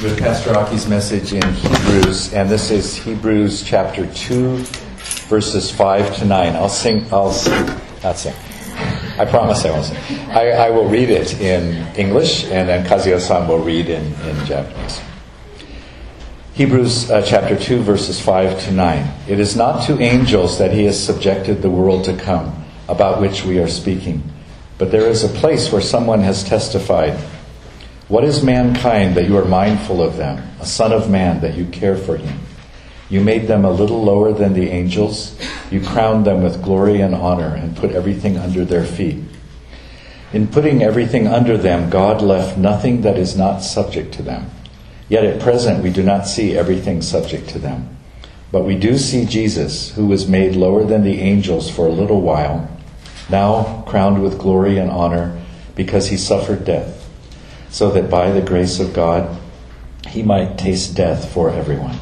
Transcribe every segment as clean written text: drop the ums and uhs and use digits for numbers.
with Pastor Aki's message in Hebrews, and this is Hebrews chapter 2, verses 5 to 9. I'll not sing. I promise I won't sing. I will read it in English, and then Kazuya-san will read in Japanese. Hebrews chapter 2, verses 5 to 9. It is not to angels that he has subjected the world to come, about which we are speaking. But there is a place where someone has testified. What is mankind that you are mindful of them, a son of man that you care for him? You made them a little lower than the angels. You crowned them with glory and honor and put everything under their feet. In putting everything under them, God left nothing that is not subject to them. Yet at present we do not see everything subject to them. But we do see Jesus, who was made lower than the angels for a little while, now crowned with glory and honor because he suffered death, so that by the grace of God he might taste death for everyone.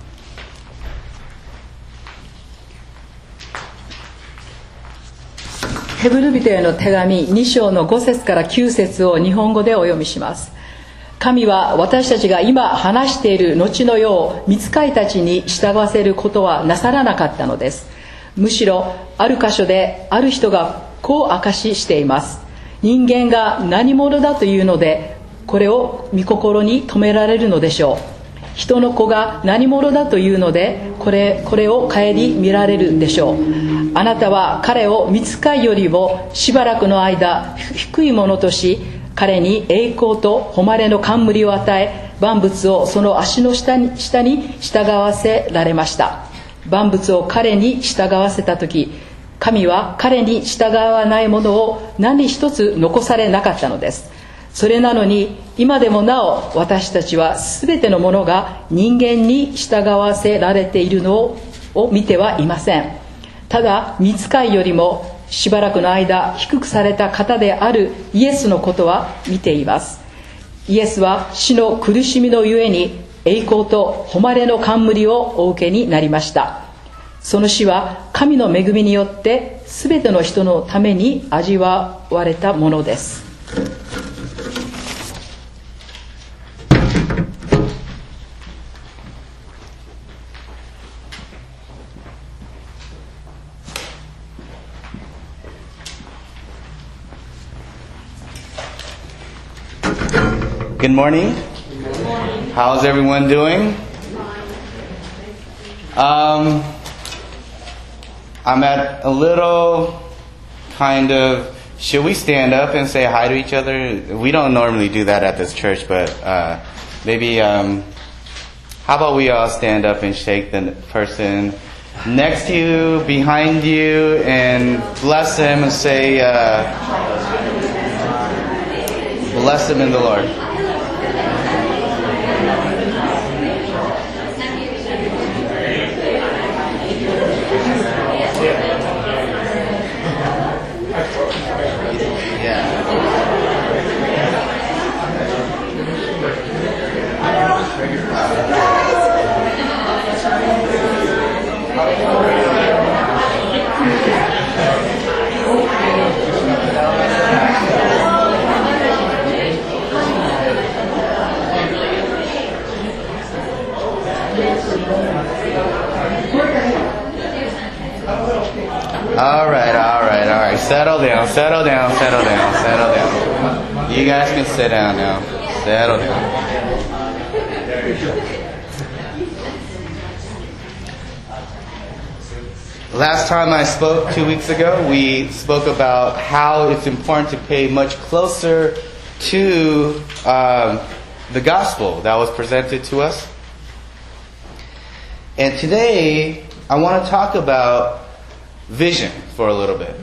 ヘブル人への手紙2章の5節から9節を日本語でお読みします。神は私たちが今話している後の世を御使いたちに従わせることはなさらなかったのです。むしろある箇所である人がこう証ししています。人間が何者だというのでこれを御心に留められるのでしょう。人の子が何者だというのでこれを顧みられるでしょう。あなたは彼を御使いよりもしばらくの間低いものとし、彼に栄光と誉れの冠を与え、万物をその足の下に従わせられました。万物を彼に従わせたとき、神は彼に従わないものを何一つ残されなかったのです。それなのに今でもなお私たちは全てのものが人間に従わせられているのを見てはいません。ただ御使いよりもしばらくの間低くされた方であるイエスのことは見ています。イエスは死の苦しみのゆえに栄光と誉れの冠をお受けになりました。その死は神の恵みによって全ての人のために味わわれたものです。 Good morning. How's everyone doing? I'm at a little kind of, should we stand up and say hi to each other? We don't normally do that at this church, but maybe, how about we all stand up and shake the person next to you, behind you, and bless them and say, bless them in the Lord. All right. Settle down. You guys can sit down now. Settle down. Last time I spoke 2 weeks ago, we spoke about how it's important to pay much closer to the gospel that was presented to us. And today, I want to talk about vision for a little bit.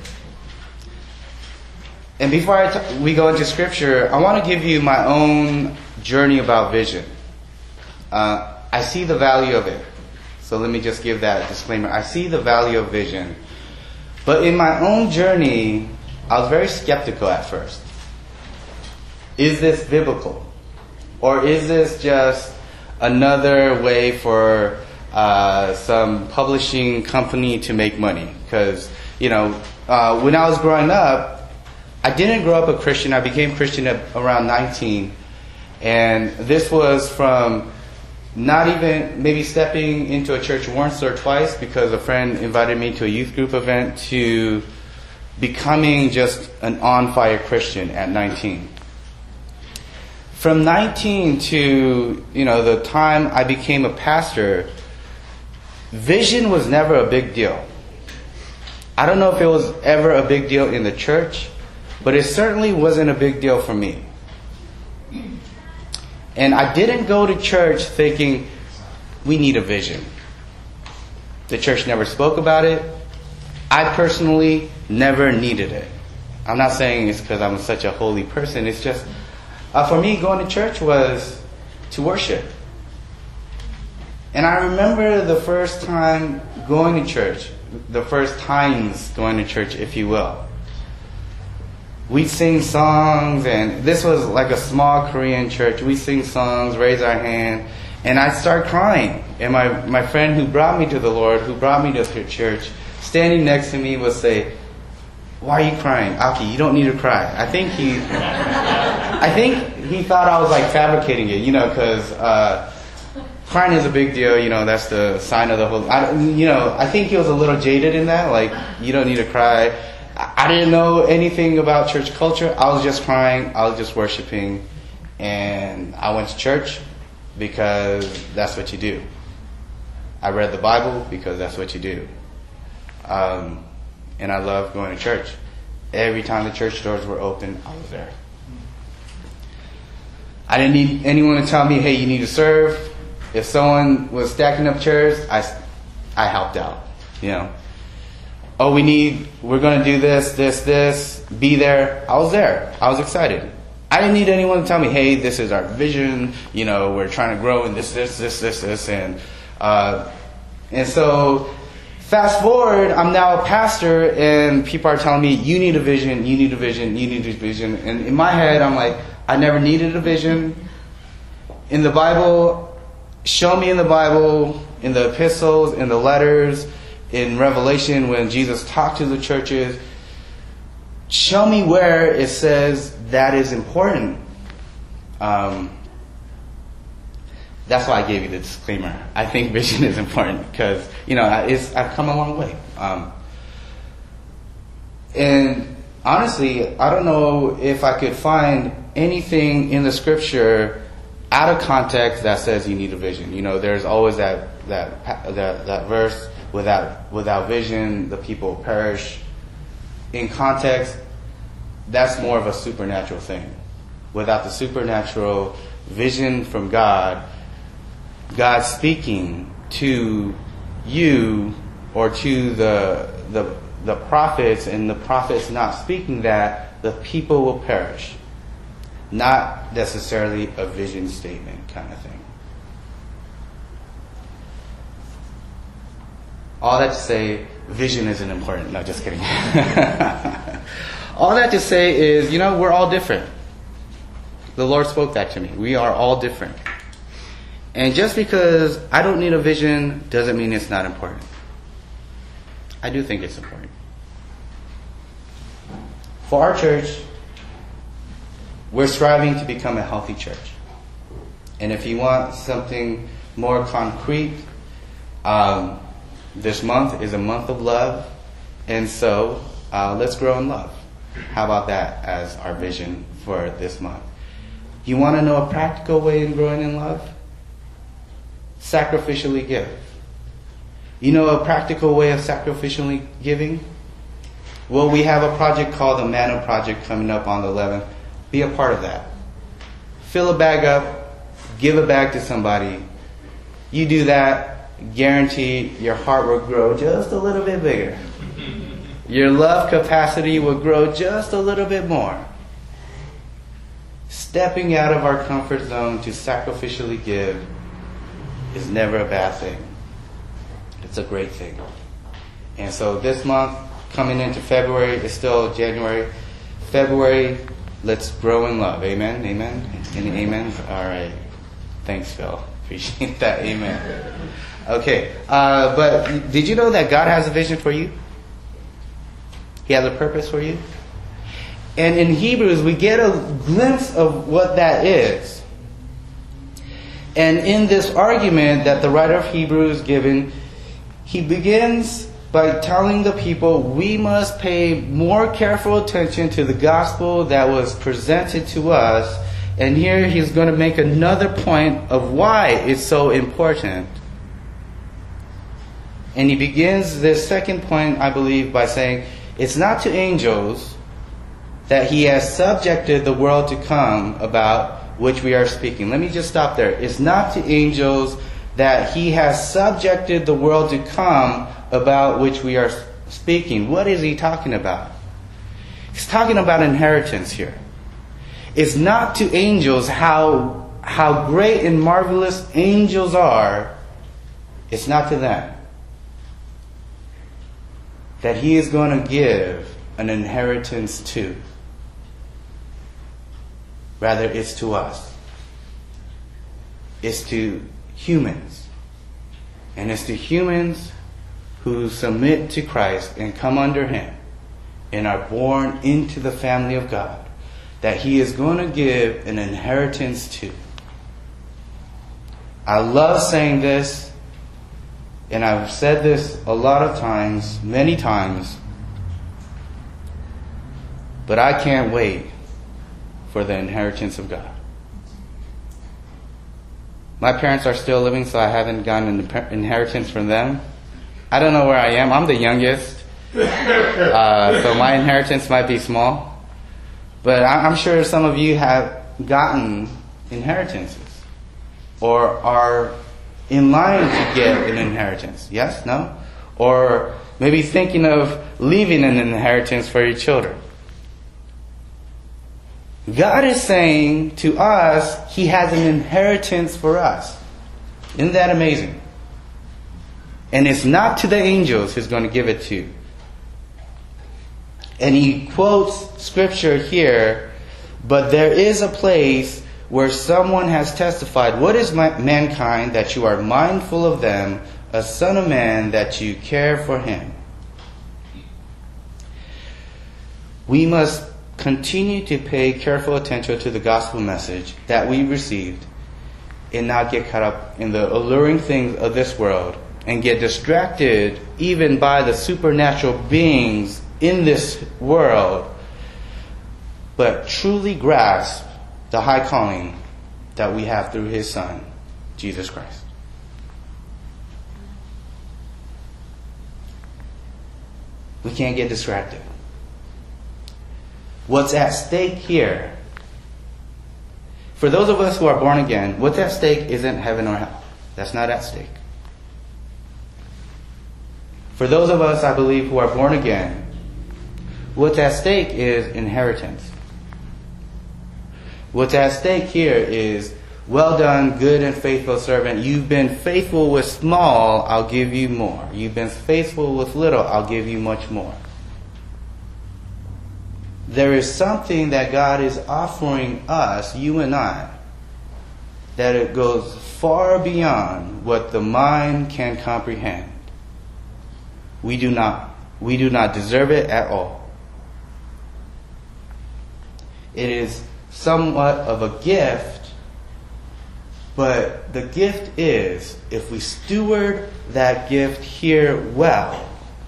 And before we go into scripture, I want to give you my own journey about vision. I see the value of it. So let me just give that disclaimer. I see the value of vision. But in my own journey, I was very skeptical at first. Is this biblical? Or is this just another way for some publishing company to make money? Because, when I was growing up, I didn't grow up a Christian. I became Christian at around 19. And this was from not even maybe stepping into a church once or twice because a friend invited me to a youth group event to becoming just an on-fire Christian at 19. From 19 to, the time I became a pastor, vision was never a big deal. I don't know if it was ever a big deal in the church, but it certainly wasn't a big deal for me. And I didn't go to church thinking, we need a vision. The church never spoke about it. I personally never needed it. I'm not saying it's because I'm such a holy person. It's just, for me, going to church was to worship. And I remember the first time going to church, the first times going to church, if you will. We'd sing songs, and this was like a small Korean church. We sing songs, raise our hand, and I'd start crying. And my friend who brought me to the Lord, who brought me to church, standing next to me would say, "Why are you crying? Aki, you don't need to cry." I think he thought I was like fabricating it, because crying is a big deal, that's the sign of the Holy. I think he was a little jaded in that, like, you don't need to cry. I didn't know anything about church culture. I was just crying. I was just worshiping. And I went to church because that's what you do. I read the Bible because that's what you do. And I loved going to church. Every time the church doors were open, I was there. I didn't need anyone to tell me, hey, you need to serve. If someone was stacking up chairs, I helped out, Oh, we're going to do this, be there. I was there. I was excited. I didn't need anyone to tell me, hey, this is our vision, we're trying to grow in this. And so fast forward, I'm now a pastor, and people are telling me, you need a vision, you need a vision, you need a vision. And in my head, I'm like, I never needed a vision. In the Bible, show me in the Bible, in the epistles, in the letters, in Revelation when Jesus talked to the churches, show me where it says that is important. That's why I gave you the disclaimer. I think vision is important because, I've come a long way. And honestly, I don't know if I could find anything in the scripture out of context that says you need a vision. There's always that verse, without vision, the people perish. In context, that's more of a supernatural thing. Without the supernatural vision from God speaking to you or to the prophets, and the prophets not speaking that, the people will perish. Not necessarily a vision statement kind of thing. All that to say, vision isn't important. No, just kidding. All that to say is, we're all different. The Lord spoke that to me. We are all different. And just because I don't need a vision doesn't mean it's not important. I do think it's important. For our church, we're striving to become a healthy church. And if you want something more concrete, this month is a month of love. And so let's grow in love. How about that as our vision for this month? You want to know a practical way in growing in love? Sacrificially give. A practical way of sacrificially giving? Well, we have a project called the Manna Project coming up on the 11th. Be a part of that. Fill a bag up. Give a bag to somebody. You do that, guarantee your heart will grow just a little bit bigger. Your love capacity will grow just a little bit more. Stepping out of our comfort zone to sacrificially give is never a bad thing. It's a great thing. And so this month, coming into February, it's still January. February, let's grow in love. Amen? Amen? Any amen? All right. Thanks, Phil. Appreciate that. Amen. Okay. But did you know that God has a vision for you? He has a purpose for you? And in Hebrews, we get a glimpse of what that is. And in this argument that the writer of Hebrews is given, he begins by telling the people we must pay more careful attention to the gospel that was presented to us. And here he's going to make another point of why it's so important. And he begins this second point, I believe, by saying, it's not to angels that he has subjected the world to come about which we are speaking. Let me just stop there. It's not to angels that he has subjected the world to come about which we are speaking. What is he talking about? He's talking about inheritance here. It's not to angels how great and marvelous angels are. It's not to them that he is going to give an inheritance to. Rather, it's to us. It's to humans. And it's to humans who submit to Christ and come under him and are born into the family of God that he is going to give an inheritance to. I love saying this, and I've said this a lot of times, many times, but I can't wait for the inheritance of God. My parents are still living, so I haven't gotten an inheritance from them. I don't know where I am. I'm the youngest, so my inheritance might be small. But I'm sure some of you have gotten inheritances or are in line to get an inheritance. Yes? No? Or maybe thinking of leaving an inheritance for your children. God is saying to us, he has an inheritance for us. Isn't that amazing? And it's not to the angels he's going to give it to. And he quotes scripture here, but there is a place where someone has testified, what is mankind that you are mindful of them, a son of man that you care for him? We must continue to pay careful attention to the gospel message that we received and not get caught up in the alluring things of this world and get distracted even by the supernatural beings in this world, but truly grasp the high calling that we have through his Son, Jesus Christ. We can't get distracted. What's at stake here, for those of us who are born again, what's at stake isn't heaven or hell. That's not at stake. For those of us, I believe, who are born again, what's at stake is inheritance. What's at stake here is, well done, good and faithful servant. You've been faithful with small, I'll give you more. You've been faithful with little, I'll give you much more. There is something that God is offering us, you and I, that it goes far beyond what the mind can comprehend. We do not deserve it at all. It is somewhat of a gift, but the gift is, if we steward that gift here well,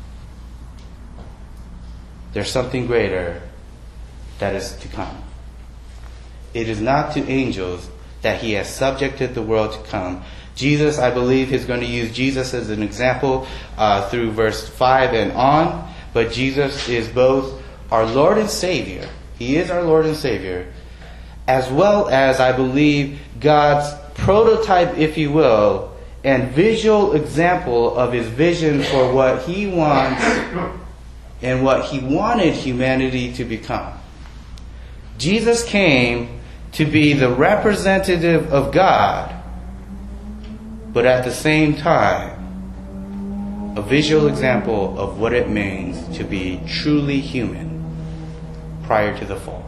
there's something greater that is to come. It is not to angels that he has subjected the world to come. Jesus, I believe, is going to use Jesus as an example through verse 5 and on, but Jesus is both our Lord and Savior. He is our Lord and Savior, as well as, I believe, God's prototype, if you will, and visual example of his vision for what he wants and what he wanted humanity to become. Jesus came to be the representative of God, but at the same time, a visual example of what it means to be truly human prior to the fall.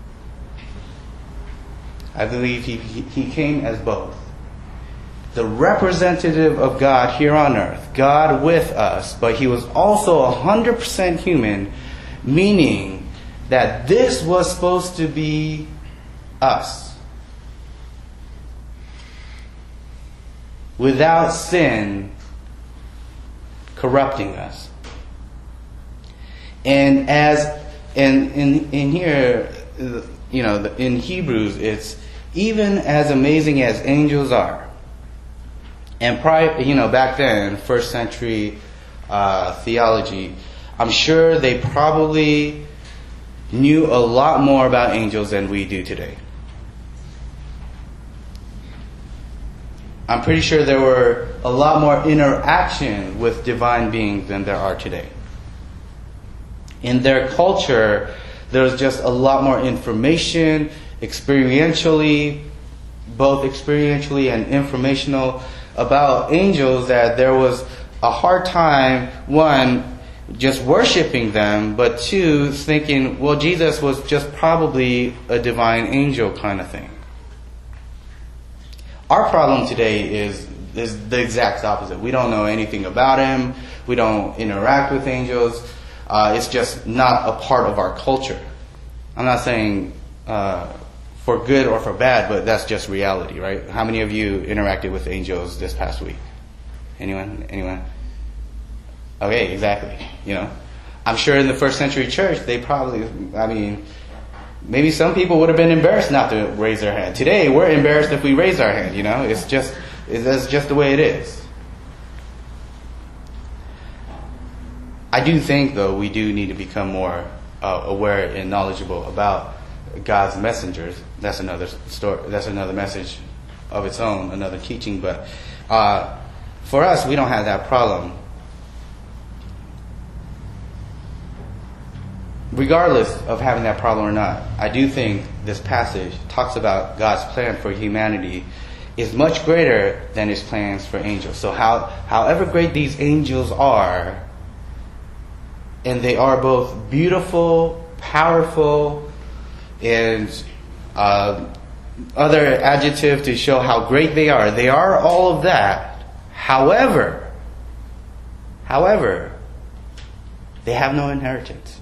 I believe he came as both. The representative of God here on earth, God with us, but he was also 100% human, meaning that this was supposed to be us. without sin corrupting us. And in here, in Hebrews, it's even as amazing as angels are. And back then, first century theology, I'm sure they probably knew a lot more about angels than we do today. I'm pretty sure there were a lot more interaction with divine beings than there are today. In their culture, there was just a lot more information, both experientially and informational, about angels, that there was a hard time, one, just worshiping them, but two, thinking, well, Jesus was just probably a divine angel kind of thing. Our problem today is the exact opposite. We don't know anything about him. We don't interact with angels. It's just not a part of our culture. I'm not saying for good or for bad, but that's just reality, right? How many of you interacted with angels this past week? Anyone? Okay, exactly. I'm sure in the first century church, they probably, maybe some people would have been embarrassed not to raise their hand. Today, we're embarrassed if we raise our hand, That's just the way it is. I do think, though, we do need to become more aware and knowledgeable about God's messengers. That's another story. That's another message of its own, another teaching. But for us, we don't have that problem. Regardless of having that problem or not, I do think this passage talks about God's plan for humanity is much greater than his plans for angels. So however great these angels are, and they are both beautiful, powerful, and other adjective to show how great they are all of that. However, they have no inheritance.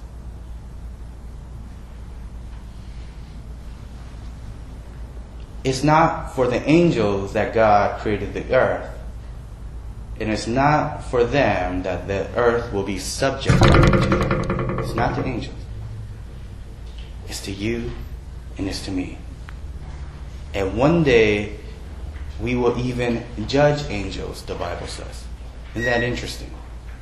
It's not for the angels that God created the earth. And it's not for them that the earth will be subject to them. It's not to angels. It's to you and it's to me. And one day, we will even judge angels, the Bible says. Isn't that interesting?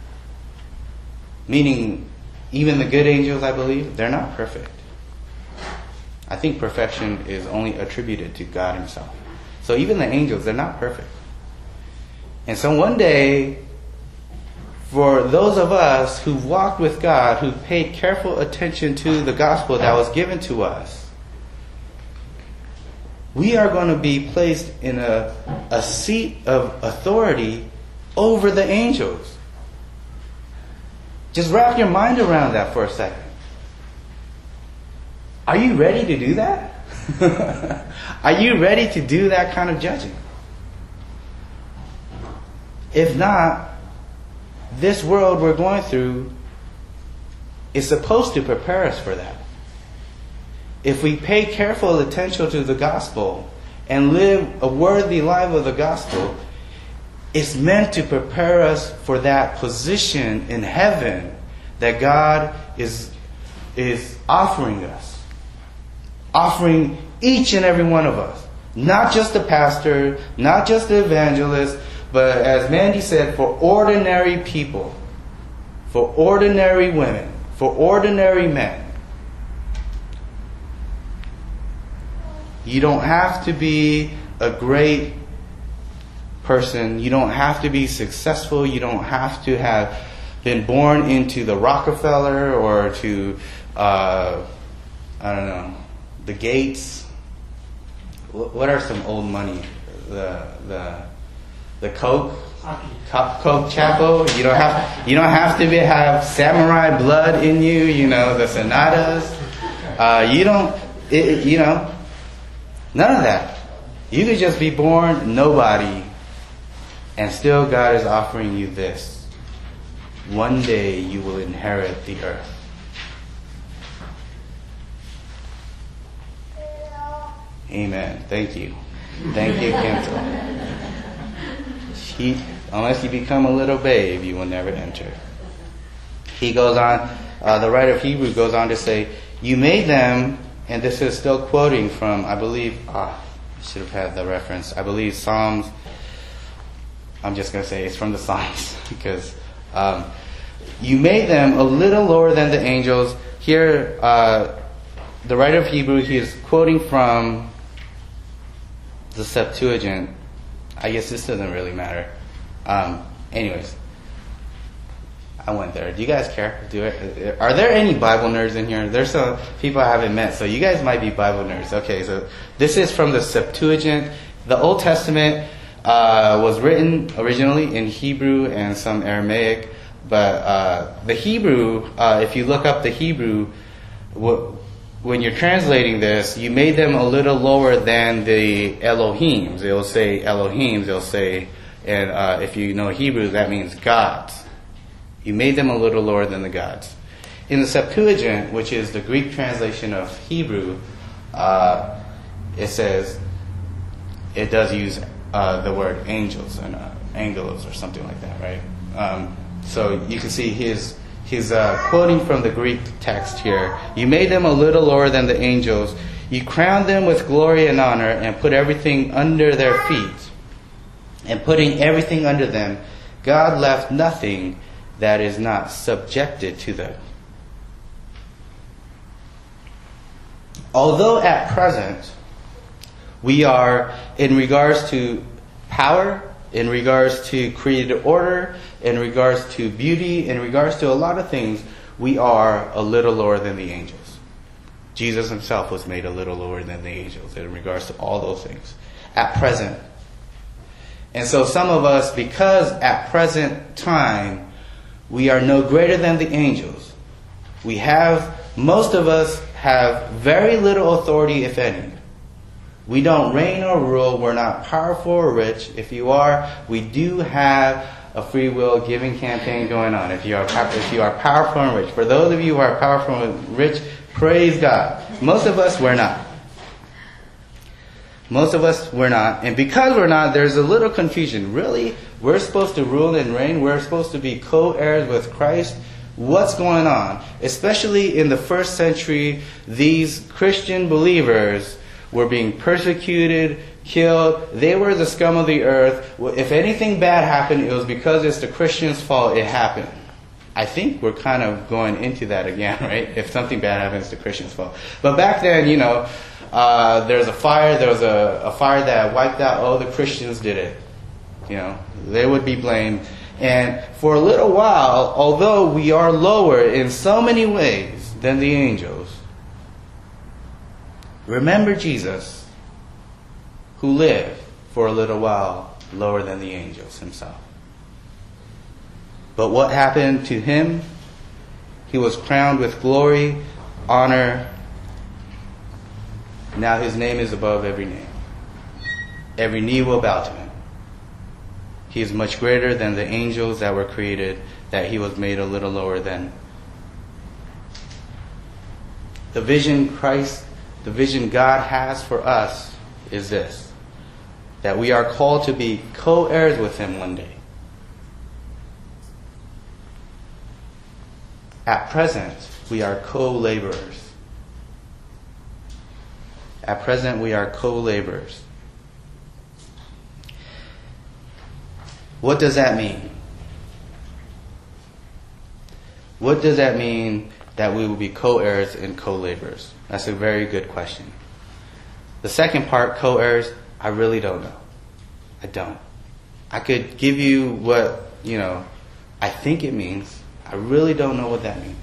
Meaning, even the good angels, I believe, they're not perfect. I think perfection is only attributed to God himself. So even the angels, they're not perfect. And so one day, for those of us who walked with God, who paid careful attention to the gospel that was given to us, we are going to be placed in a seat of authority over the angels. Just wrap your mind around that for a second. Are you ready to do that? Are you ready to do that kind of judging? If not, this world we're going through is supposed to prepare us for that. If we pay careful attention to the gospel and live a worthy life of the gospel, it's meant to prepare us for that position in heaven that God is offering us. Offering each and every one of us. Not just the pastor, not just the evangelist, but as Mandy said, for ordinary people, for ordinary women, for ordinary men. You don't have to be a great person. You don't have to be successful. You don't have to have been born into the Rockefeller or to, the Gates. What are some old money? The Coke Chapo. You don't have to have samurai blood in you. The Sonatas. None of that. You could just be born nobody, and still God is offering you this. One day you will inherit the earth. Amen. Thank you. Thank you, Kento. Unless you become a little babe, you will never enter. He goes on, the writer of Hebrews goes on to say, you made them, and this is still quoting from, I believe, I should have had the reference, I believe Psalms, I'm just going to say it's from the Psalms, because you made them a little lower than the angels. Here, the writer of Hebrews, he is quoting from the Septuagint. I guess this doesn't really matter. Anyways, I went there. Do you guys care? Are there any Bible nerds in here? There's some people I haven't met, so you guys might be Bible nerds. Okay, so this is from the Septuagint. The Old Testament was written originally in Hebrew and some Aramaic, but the Hebrew, if you look up the Hebrew, when you're translating this, you made them a little lower than the Elohims. It'll say Elohims, it'll say, and if you know Hebrew, that means gods. You made them a little lower than the gods. In the Septuagint, which is the Greek translation of Hebrew, it says, it does use the word angels and angelos or something like that, right? So you can see he's quoting from the Greek text here. You made them a little lower than the angels. You crowned them with glory and honor and put everything under their feet. And putting everything under them, God left nothing that is not subjected to them. Although at present we are, in regards to power, in regards to created order, in regards to beauty, in regards to a lot of things, we are a little lower than the angels. Jesus himself was made a little lower than the angels in regards to all those things. At present. And so some of us, because at present time, we are no greater than the angels. Most of us have very little authority, if any. We don't reign or rule. We're not powerful or rich. If you are, we do have a free will giving campaign going on. If you are powerful and rich. For those of you who are powerful and rich, praise God. Most of us, we're not. Most of us, we're not. And because we're not, there's a little confusion. Really? We're supposed to rule and reign? We're supposed to be co-heirs with Christ? What's going on? Especially in the first century, these Christian believers were being persecuted, killed. They were the scum of the earth. If anything bad happened, it was because it's the Christians' fault it happened. I think we're kind of going into that again, right? If something bad happens, it's the Christians' fault. But back then, there's a fire. There was a fire that wiped out. The Christians did it. They would be blamed. And for a little while, although we are lower in so many ways than the angels, remember Jesus, who lived for a little while lower than the angels himself. But what happened to him? He was crowned with glory, honor. Now his name is above every name. Every knee will bow to him. He is much greater than the angels that were created, that he was made a little lower than. The vision God has for us is this, that we are called to be co-heirs with him one day. At present, we are co-laborers. At present, we are co-laborers. What does that mean? What does that mean that we will be co-heirs and co-laborers? That's a very good question. The second part, co-heirs, I really don't know. I don't. I could give you what, I think it means. I really don't know what that means.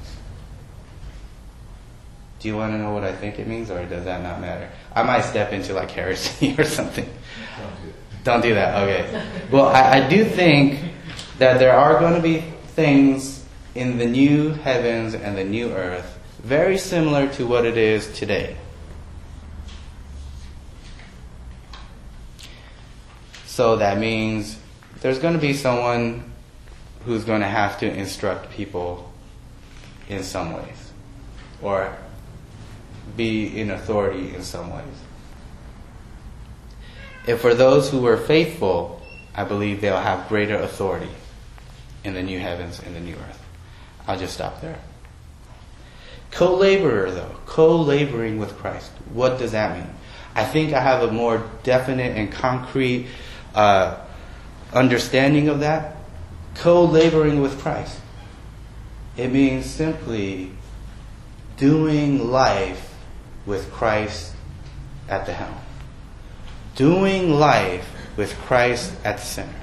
Do you want to know what I think it means, or does that not matter? I might step into like heresy or something. Don't do that. Okay. Well, I do think that there are going to be things in the new heavens and the new earth very similar to what it is today. So that means there's going to be someone who's going to have to instruct people in some ways, or be in authority in some ways. And for those who were faithful I believe they'll have greater authority in the new heavens and the new earth. I'll just stop there. Co-laborer, though. Co-laboring with Christ. What does that mean? I think I have a more definite and concrete understanding of that. Co-laboring with Christ. It means simply doing life with Christ at the helm. Doing life with Christ at the center.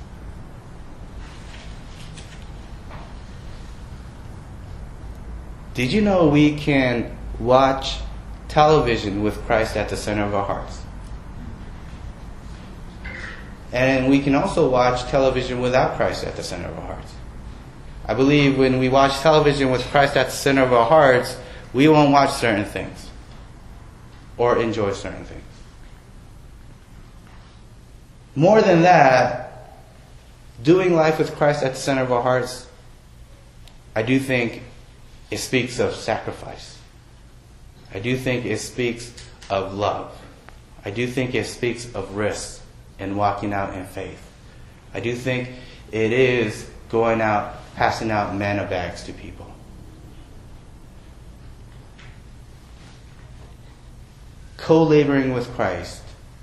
Did you know we can watch television with Christ at the center of our hearts? And we can also watch television without Christ at the center of our hearts. I believe when we watch television with Christ at the center of our hearts, we won't watch certain things or enjoy certain things. More than that, doing life with Christ at the center of our hearts, I do think it speaks of sacrifice. I do think it speaks of love. I do think it speaks of risk and walking out in faith. I do think it is going out, passing out manna bags to people. Co-laboring with Christ.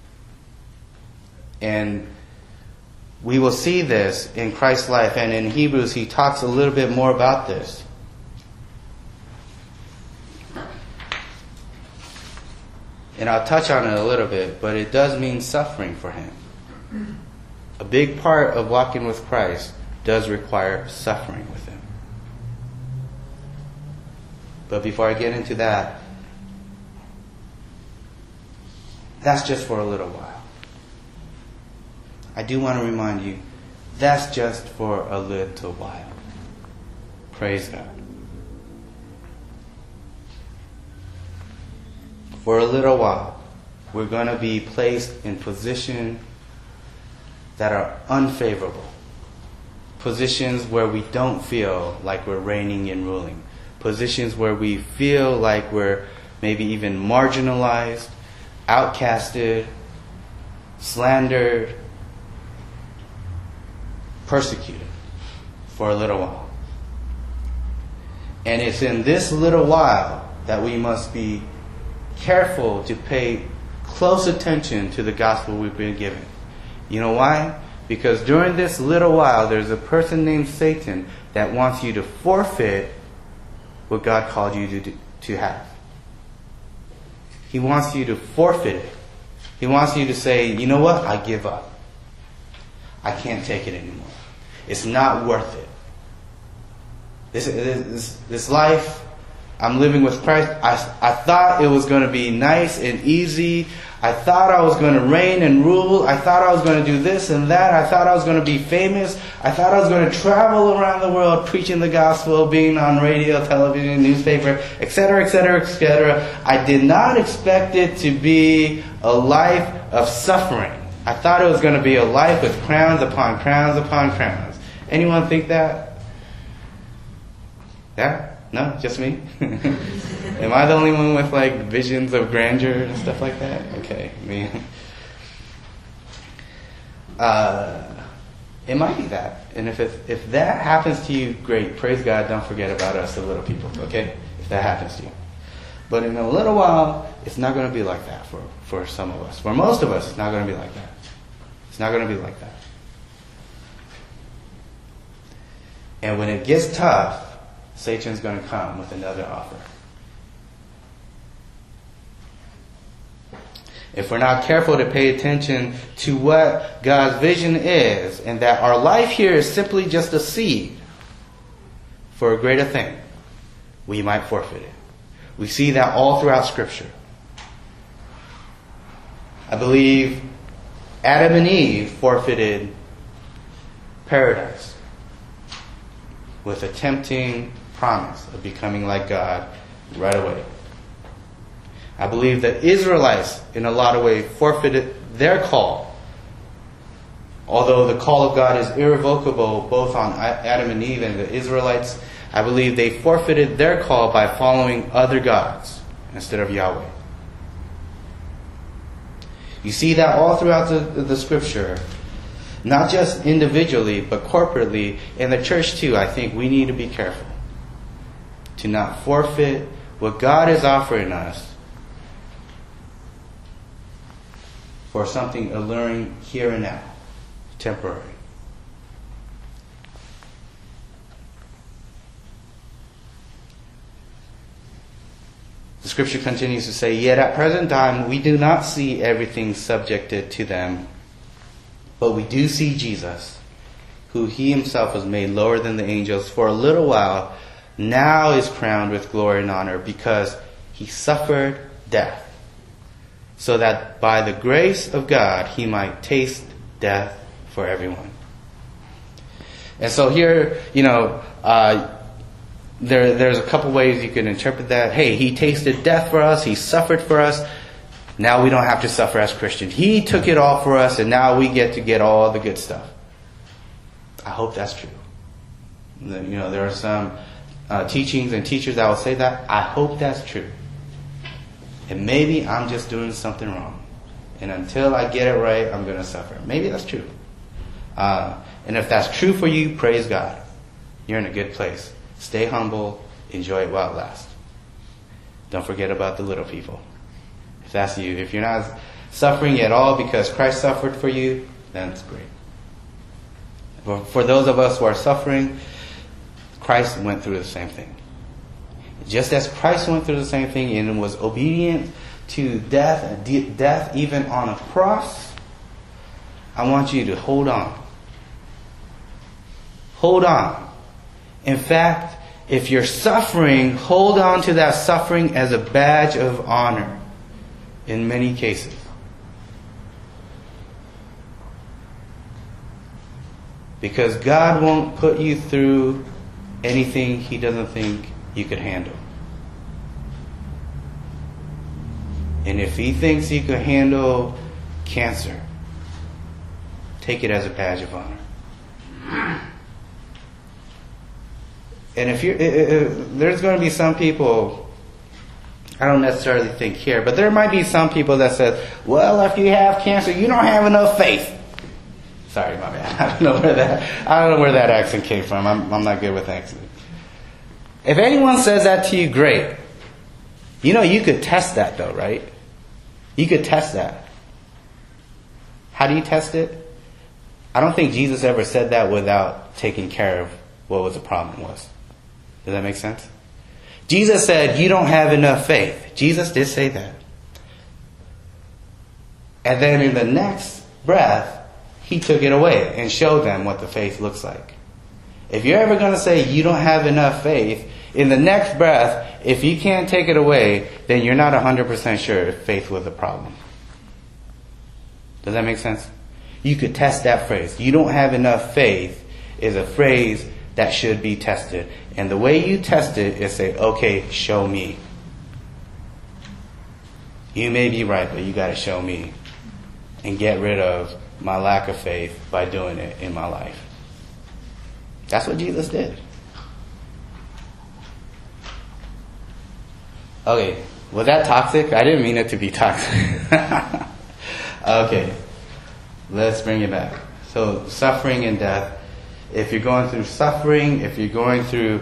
And we will see this in Christ's life. And in Hebrews, he talks a little bit more about this. And I'll touch on it a little bit, but it does mean suffering for him. A big part of walking with Christ does require suffering with him. But before I get into that, that's just for a little while. I do want to remind you, that's just for a little while. Praise God. For a little while, we're going to be placed in positions that are unfavorable. Positions where we don't feel like we're reigning and ruling. Positions where we feel like we're maybe even marginalized, outcasted, slandered, persecuted for a little while. And it's in this little while that we must be careful to pay close attention to the gospel we've been given. You know why? Because during this little while, there's a person named Satan that wants you to forfeit what God called you to have. He wants you to forfeit it. He wants you to say, you know what? I give up. I can't take it anymore. It's not worth it. This life I'm living with Christ, I thought it was going to be nice and easy. I thought I was going to reign and rule. I thought I was going to do this and that. I thought I was going to be famous. I thought I was going to travel around the world preaching the gospel, being on radio, television, newspaper, etc., etc., etc. I did not expect it to be a life of suffering. I thought it was going to be a life with crowns upon crowns upon crowns. Anyone think that? Yeah? No? Just me? Am I the only one with like visions of grandeur and stuff like that? Okay, me. It might be that. And if that happens to you, great. Praise God. Don't forget about us, the little people. Okay? If that happens to you. But in a little while, it's not going to be like that for some of us. For most of us, it's not going to be like that. It's not going to be like that. And when it gets tough, Satan's going to come with another offer. If we're not careful to pay attention to what God's vision is, and that our life here is simply just a seed for a greater thing, we might forfeit it. We see that all throughout Scripture. I believe Adam and Eve forfeited paradise with a tempting promise of becoming like God right away. I believe the Israelites, in a lot of ways, forfeited their call. Although the call of God is irrevocable both on Adam and Eve and the Israelites, I believe they forfeited their call by following other gods instead of Yahweh. You see that all throughout the Scripture. not just individually, but corporately, in the church too, I think we need to be careful to not forfeit what God is offering us for something alluring here and now, temporary. The scripture continues to say, "Yet at present time we do not see everything subjected to them, but we do see Jesus, who he himself was made lower than the angels for a little while, now is crowned with glory and honor because he suffered death, so that by the grace of God he might taste death for everyone." And so here, there's a couple ways you can interpret that. Hey, he tasted death for us, he suffered for us. Now we don't have to suffer as Christians. He took it all for us, and now we get to get all the good stuff. I hope that's true. There are some teachings and teachers that will say that. I hope that's true. And maybe I'm just doing something wrong. And until I get it right, I'm going to suffer. Maybe that's true. And if that's true for you, praise God. You're in a good place. Stay humble. Enjoy it while it lasts. Don't forget about the little people. If that's you, if you're not suffering at all because Christ suffered for you, then it's great. But for those of us who are suffering, Christ went through the same thing. Just as Christ went through the same thing and was obedient to death even on a cross, I want you to hold on. Hold on. In fact, if you're suffering, hold on to that suffering as a badge of honor in many cases. Because God won't put you through anything he doesn't think you could handle. And if he thinks you could handle cancer, take it as a badge of honor. And if there's going to be some people, I don't necessarily think here, but there might be some people that says, well, if you have cancer, you don't have enough faith. Sorry, my bad. I don't know where that accent came from. I'm not good with accents. If anyone says that to you, great. You could test that though, right? You could test that. How do you test it? I don't think Jesus ever said that without taking care of what the problem was. Does that make sense? Jesus said, you don't have enough faith. Jesus did say that. And then in the next breath, he took it away and showed them what the faith looks like. If you're ever going to say you don't have enough faith, in the next breath, if you can't take it away, then you're not 100% sure if faith was a problem. Does that make sense? You could test that phrase. You don't have enough faith is a phrase that should be tested. And the way you test it is say, okay, show me. You may be right, but you got to show me. And get rid of my lack of faith by doing it in my life. That's what Jesus did. Okay, was that toxic? I didn't mean it to be toxic. Okay, let's bring it back. So, suffering and death. If you're going through suffering, if you're going through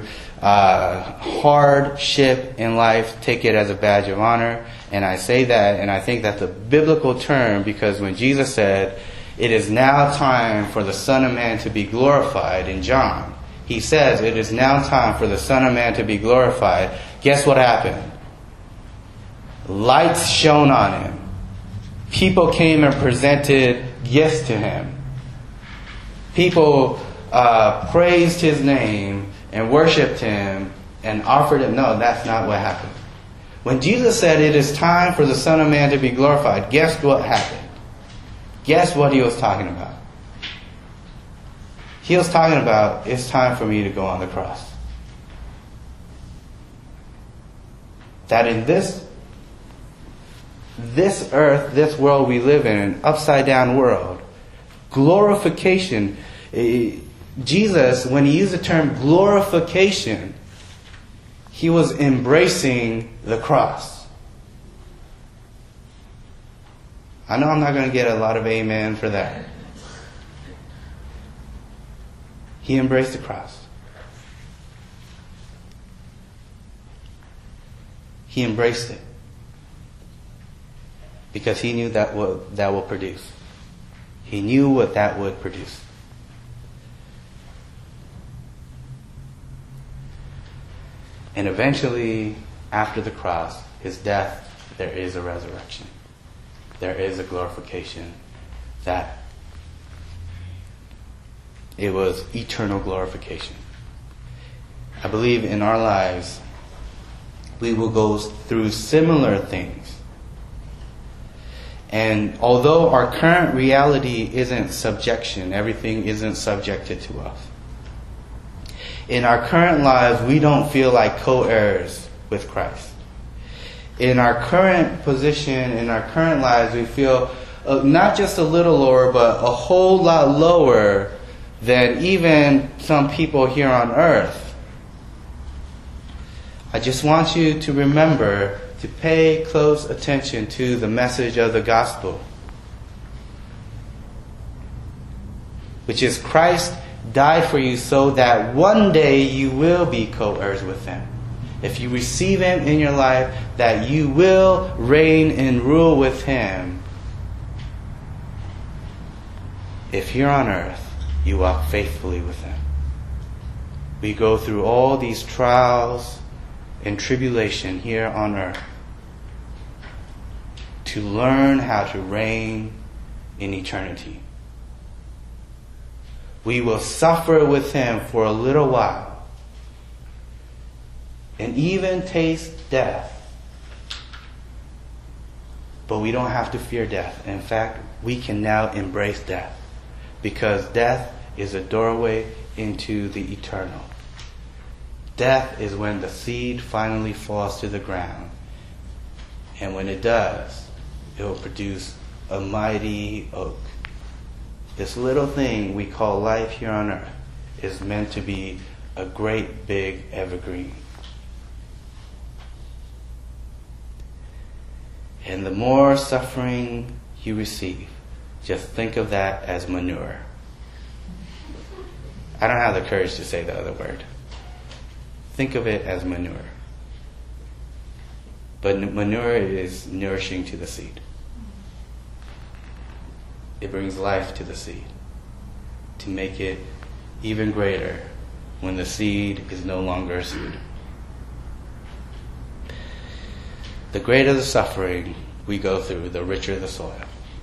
hardship in life, take it as a badge of honor. And I say that, and I think that's a biblical term, because when Jesus said, it is now time for the Son of Man to be glorified in John, he says, it is now time for the Son of Man to be glorified. Guess what happened? Lights shone on him. People came and presented gifts to him. People praised his name and worshipped him and offered him. No, that's not what happened. When Jesus said it is time for the Son of Man to be glorified, guess what happened? Guess what he was talking about? He was talking about, it's time for me to go on the cross. That in this earth, this world we live in, an upside down world, glorification, Jesus, when he used the term glorification, he was embracing the cross. I know I'm not going to get a lot of amen for that. He embraced the cross. He embraced it because he knew that will produce. He knew what that would produce. And eventually, after the cross, his death, there is a resurrection. There is a glorification. That it was eternal glorification. I believe in our lives, we will go through similar things. And although our current reality isn't subjection, everything isn't subjected to us. In our current lives, we don't feel like co-heirs with Christ. In our current position, in our current lives, we feel not just a little lower, but a whole lot lower than even some people here on earth. I just want you to remember to pay close attention to the message of the gospel, which is Christ died for you so that one day you will be co-heirs with Him. If you receive Him in your life, that you will reign and rule with Him. If here on earth, you walk faithfully with Him. We go through all these trials and tribulation here on earth to learn how to reign in eternity. We will suffer with Him for a little while and even taste death. But we don't have to fear death. In fact, we can now embrace death because death is a doorway into the eternal. Death is when the seed finally falls to the ground. And when it does, it will produce a mighty oak. This little thing we call life here on earth is meant to be a great big evergreen. And the more suffering you receive, just think of that as manure. I don't have the courage to say the other word. Think of it as manure. But manure is nourishing to the seed. It brings life to the seed to make it even greater when the seed is no longer a seed. The greater the suffering we go through, the richer the soil.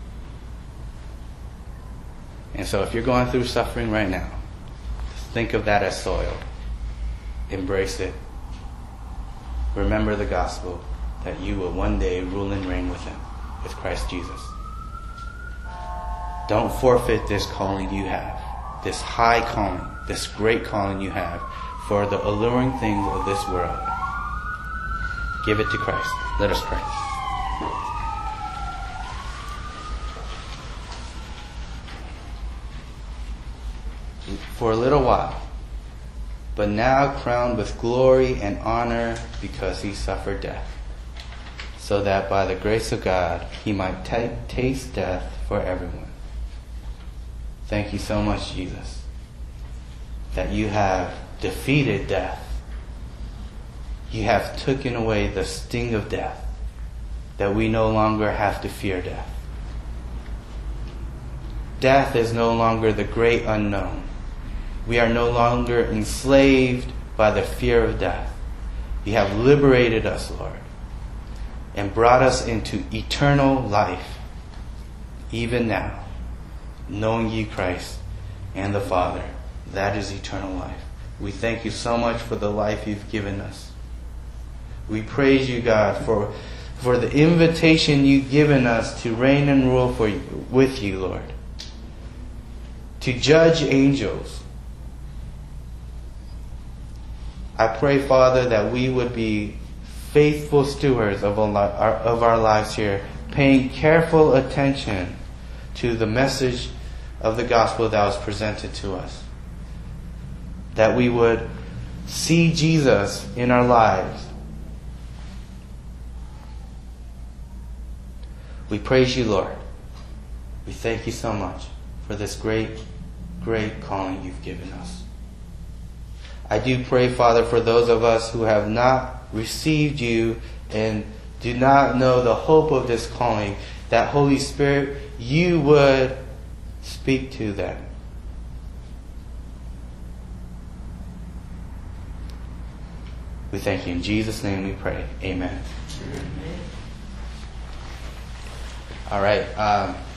And so if you're going through suffering right now, think of that as soil. Embrace it. Remember the gospel that you will one day rule and reign with Him, with Christ Jesus. Don't forfeit this calling you have, this high calling, this great calling you have for the alluring things of this world. Give it to Christ. Let us pray. For a little while, but now crowned with glory and honor because He suffered death, so that by the grace of God He might taste death for everyone. Thank you so much, Jesus, that you have defeated death. You have taken away the sting of death, that we no longer have to fear death. Death is no longer the great unknown. We are no longer enslaved by the fear of death. You have liberated us, Lord, and brought us into eternal life, even now. Knowing you, Christ, and the Father. That is eternal life. We thank you so much for the life you've given us. We praise you, God, for the invitation you've given us to reign and rule with you, Lord. To judge angels. I pray, Father, that we would be faithful stewards of our lives here, paying careful attention to the message of the gospel that was presented to us. That we would see Jesus in our lives. We praise you, Lord. We thank you so much for this great, great calling you've given us. I do pray, Father, for those of us who have not received you and do not know the hope of this calling, that Holy Spirit, you would speak to them. We thank you. In Jesus' name we pray. Amen. All right.